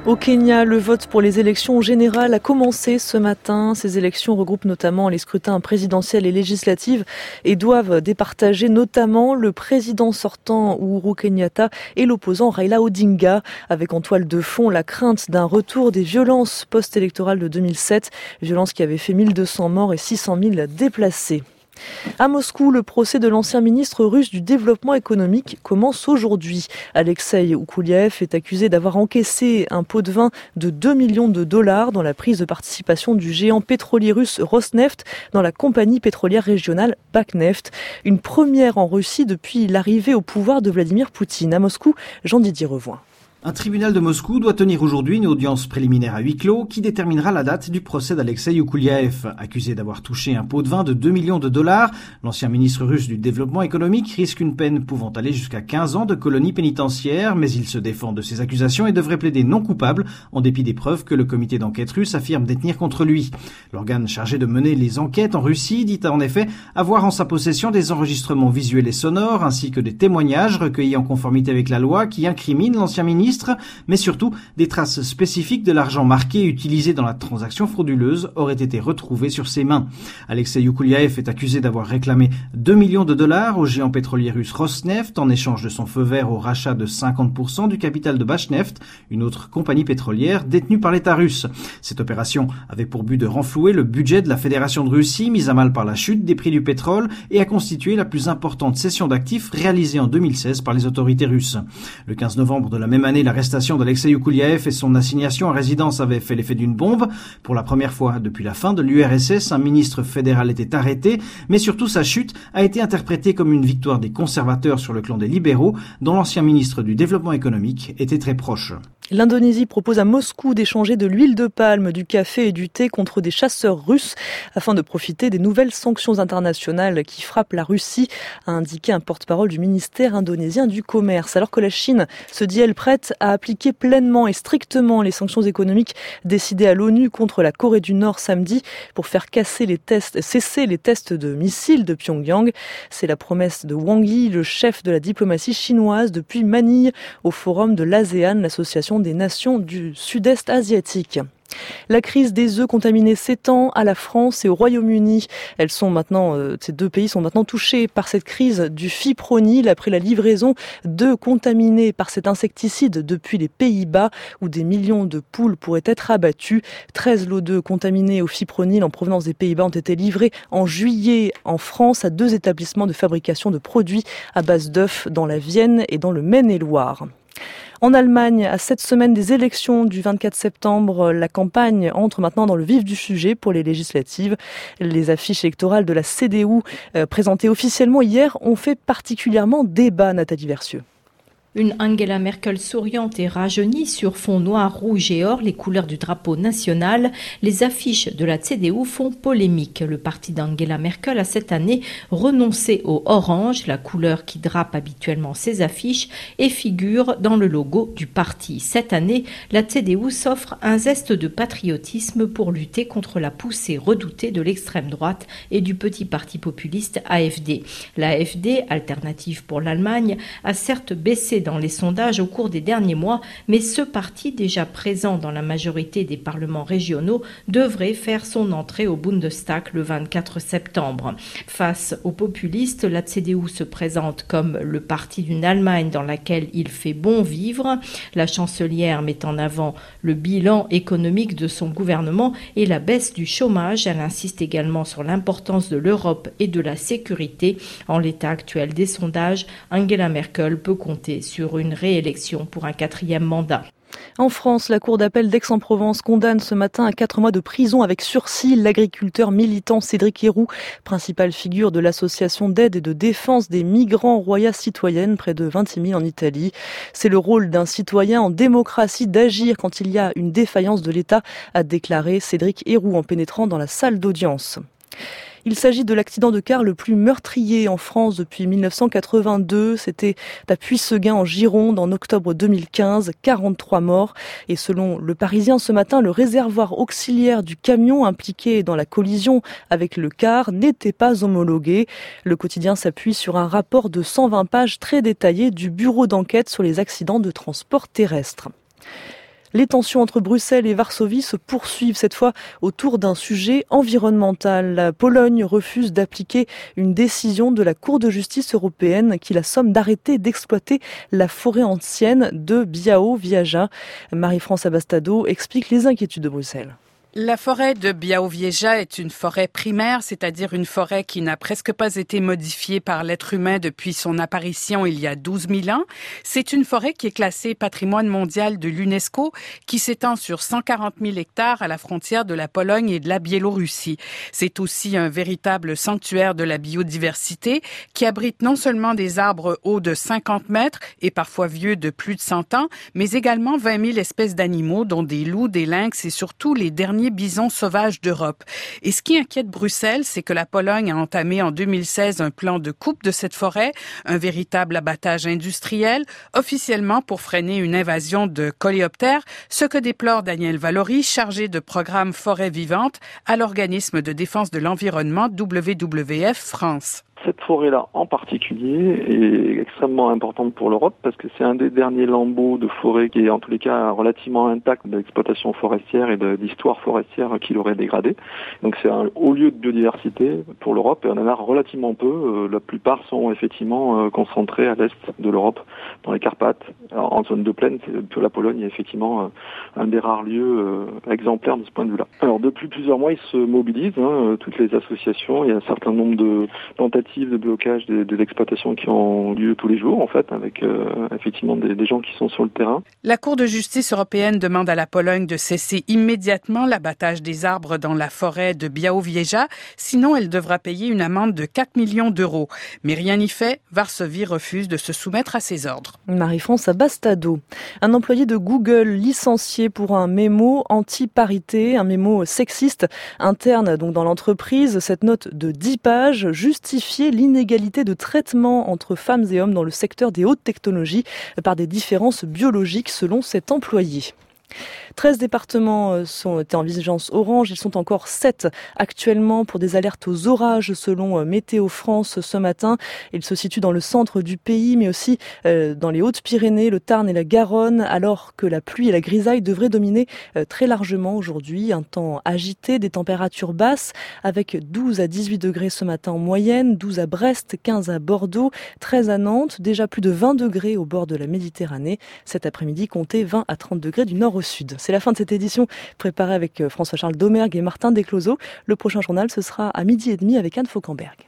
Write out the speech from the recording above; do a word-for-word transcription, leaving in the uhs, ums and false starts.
Au Kenya, le vote pour les élections générales a commencé ce matin. Ces élections regroupent notamment les scrutins présidentiels et législatifs et doivent départager notamment le président sortant Uhuru Kenyatta et l'opposant Raila Odinga, avec en toile de fond la crainte d'un retour des violences post-électorales de deux mille sept, violences qui avaient fait mille deux cents morts et six cent mille déplacés. À Moscou, le procès de l'ancien ministre russe du développement économique commence aujourd'hui. Alexei Oukouliev est accusé d'avoir encaissé un pot de vin de deux millions de dollars dans la prise de participation du géant pétrolier russe Rosneft dans la compagnie pétrolière régionale Bakneft. Une première en Russie depuis l'arrivée au pouvoir de Vladimir Poutine. À Moscou, Jean-Didier Revoin. Un tribunal de Moscou doit tenir aujourd'hui une audience préliminaire à huis clos qui déterminera la date du procès d'Alexei Oukouliev. Accusé d'avoir touché un pot de vin de deux millions de dollars, l'ancien ministre russe du développement économique risque une peine pouvant aller jusqu'à quinze ans de colonie pénitentiaire, mais il se défend de ces accusations et devrait plaider non coupable en dépit des preuves que le comité d'enquête russe affirme détenir contre lui. L'organe chargé de mener les enquêtes en Russie dit en effet avoir en sa possession des enregistrements visuels et sonores ainsi que des témoignages recueillis en conformité avec la loi qui incriminent l'ancien ministre, mais surtout des traces spécifiques de l'argent marqué et utilisé dans la transaction frauduleuse auraient été retrouvées sur ses mains. Alexei Oukouliev est accusé d'avoir réclamé deux millions de dollars au géant pétrolier russe Rosneft en échange de son feu vert au rachat de cinquante pour cent du capital de Bashneft, une autre compagnie pétrolière détenue par l'État russe. Cette opération avait pour but de renflouer le budget de la Fédération de Russie, mise à mal par la chute des prix du pétrole, et a constitué la plus importante cession d'actifs réalisée en deux mille seize par les autorités russes. Le quinze novembre de la même année, l'arrestation d'Alexei Oukouliev et son assignation à résidence avaient fait l'effet d'une bombe. Pour la première fois depuis la fin de l'U R S S, un ministre fédéral était arrêté, mais surtout sa chute a été interprétée comme une victoire des conservateurs sur le clan des libéraux, dont l'ancien ministre du développement économique était très proche. L'Indonésie propose à Moscou d'échanger de l'huile de palme, du café et du thé contre des chasseurs russes afin de profiter des nouvelles sanctions internationales qui frappent la Russie, a indiqué un porte-parole du ministère indonésien du commerce. Alors que la Chine se dit elle prête à appliquer pleinement et strictement les sanctions économiques décidées à l'ONU contre la Corée du Nord samedi pour faire casser les tests, cesser les tests de missiles de Pyongyang. C'est la promesse de Wang Yi, le chef de la diplomatie chinoise depuis Manille au forum de l'ASEAN, l'association des nations du sud-est asiatique. La crise des œufs contaminés s'étend à la France et au Royaume-Uni. Elles sont maintenant, euh, ces deux pays sont maintenant touchés par cette crise du fipronil après la livraison d'œufs contaminés par cet insecticide depuis les Pays-Bas où des millions de poules pourraient être abattues. treize lots d'œufs contaminés au fipronil en provenance des Pays-Bas ont été livrés en juillet en France à deux établissements de fabrication de produits à base d'œufs dans la Vienne et dans le Maine-et-Loire. En Allemagne, à sept semaines des élections du vingt-quatre septembre, la campagne entre maintenant dans le vif du sujet pour les législatives. Les affiches électorales de la C D U euh, présentées officiellement hier ont fait particulièrement débat, Nathalie Versieux. Une Angela Merkel souriante et rajeunie sur fond noir, rouge et or, les couleurs du drapeau national. Les affiches de la C D U font polémique. Le parti d'Angela Merkel a cette année renoncé au orange, la couleur qui drape habituellement ses affiches, et figure dans le logo du parti. Cette année, la C D U s'offre un zeste de patriotisme pour lutter contre la poussée redoutée de l'extrême droite et du petit parti populiste A F D. La A F D, Alternative pour l'Allemagne, a certes baissé dans les sondages au cours des derniers mois, mais ce parti, déjà présent dans la majorité des parlements régionaux, devrait faire son entrée au Bundestag le vingt-quatre septembre. Face aux populistes, la C D U se présente comme le parti d'une Allemagne dans laquelle il fait bon vivre. La chancelière met en avant le bilan économique de son gouvernement et la baisse du chômage. Elle insiste également sur l'importance de l'Europe et de la sécurité. En l'état actuel des sondages, Angela Merkel peut compter sur sur une réélection pour un quatrième mandat. En France, la Cour d'appel d'Aix-en-Provence condamne ce matin à quatre mois de prison avec sursis l'agriculteur militant Cédric Héroux, principale figure de l'association d'aide et de défense des migrants Roya Citoyenne, près de vingt-six mille en Italie. C'est le rôle d'un citoyen en démocratie d'agir quand il y a une défaillance de l'État, a déclaré Cédric Héroux en pénétrant dans la salle d'audience. Il s'agit de l'accident de car le plus meurtrier en France depuis mille neuf cent quatre-vingt-deux. C'était à Puisseguin en Gironde en octobre deux mille quinze, quarante-trois morts. Et selon Le Parisien ce matin, le réservoir auxiliaire du camion impliqué dans la collision avec le car n'était pas homologué. Le quotidien s'appuie sur un rapport de cent vingt pages très détaillé du bureau d'enquête sur les accidents de transport terrestre. Les tensions entre Bruxelles et Varsovie se poursuivent cette fois autour d'un sujet environnemental. La Pologne refuse d'appliquer une décision de la Cour de justice européenne qui la somme d'arrêter d'exploiter la forêt ancienne de Białowieża. Marie-France Abastado explique les inquiétudes de Bruxelles. La forêt de Białowieża est une forêt primaire, c'est-à-dire une forêt qui n'a presque pas été modifiée par l'être humain depuis son apparition il y a douze mille ans. C'est une forêt qui est classée patrimoine mondial de l'UNESCO, qui s'étend sur cent quarante mille hectares à la frontière de la Pologne et de la Biélorussie. C'est aussi un véritable sanctuaire de la biodiversité qui abrite non seulement des arbres hauts de cinquante mètres et parfois vieux de plus de cent ans, mais également vingt mille espèces d'animaux, dont des loups, des lynx et surtout les derniers bisons sauvages d'Europe. Et ce qui inquiète Bruxelles, c'est que la Pologne a entamé en deux mille seize un plan de coupe de cette forêt, un véritable abattage industriel, officiellement pour freiner une invasion de coléoptères, ce que déplore Daniel Valory, chargé de programme Forêt vivante à l'organisme de défense de l'environnement W W F France. Cette forêt-là en particulier est extrêmement importante pour l'Europe parce que c'est un des derniers lambeaux de forêt qui est en tous les cas relativement intact de l'exploitation forestière et de l'histoire forestière qui l'aurait dégradé. Donc c'est un haut lieu de biodiversité pour l'Europe et on en a relativement peu. La plupart sont effectivement concentrés à l'est de l'Europe, dans les Carpates, en zone de plaine. La Pologne est effectivement un des rares lieux exemplaires de ce point de vue-là. Alors depuis plusieurs mois, ils se mobilisent, hein, toutes les associations. Il y a un certain nombre de tentatives de blocage de, de l'exploitation qui ont lieu tous les jours, en fait, avec euh, effectivement des, des gens qui sont sur le terrain. La Cour de justice européenne demande à la Pologne de cesser immédiatement l'abattage des arbres dans la forêt de Białowieża, sinon elle devra payer une amende de quatre millions d'euros. Mais rien n'y fait, Varsovie refuse de se soumettre à ses ordres. Marie-France Abastado. Un employé de Google licencié pour un mémo anti-parité, un mémo sexiste interne donc dans l'entreprise. Cette note de dix pages justifie l'inégalité de traitement entre femmes et hommes dans le secteur des hautes technologies par des différences biologiques selon cet employé. treize départements sont en vigilance orange, ils sont encore sept actuellement pour des alertes aux orages selon Météo France ce matin. Ils se situent dans le centre du pays mais aussi dans les Hautes-Pyrénées, le Tarn et la Garonne alors que la pluie et la grisaille devraient dominer très largement aujourd'hui. Un temps agité, des températures basses avec douze à dix-huit degrés ce matin en moyenne, douze à Brest, quinze à Bordeaux, treize à Nantes, déjà plus de vingt degrés au bord de la Méditerranée. Cet après-midi, comptez vingt à trente degrés du nord au sud. C'est la fin de cette édition préparée avec François-Charles Domergue et Martin Descloseaux. Le prochain journal, ce sera à midi et demi avec Anne Fauquemberg.